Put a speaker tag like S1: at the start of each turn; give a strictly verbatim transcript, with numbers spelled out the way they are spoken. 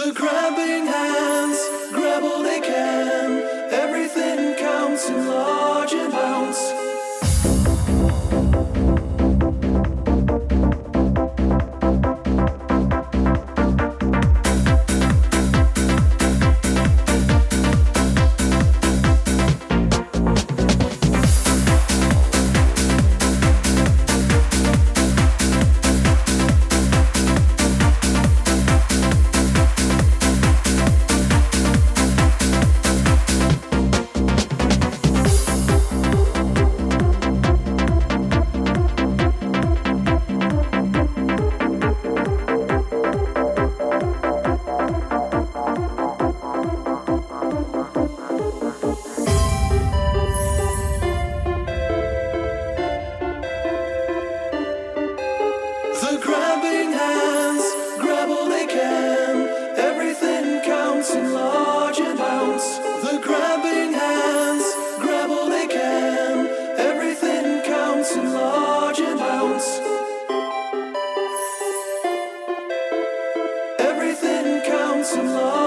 S1: The grabbing hands grab all they can. Everything counts in large amounts. The grabbing hands grab all they can. Everything counts in large amounts. The grabbing hands grab all they can. Everything counts in large amounts. Everything counts in large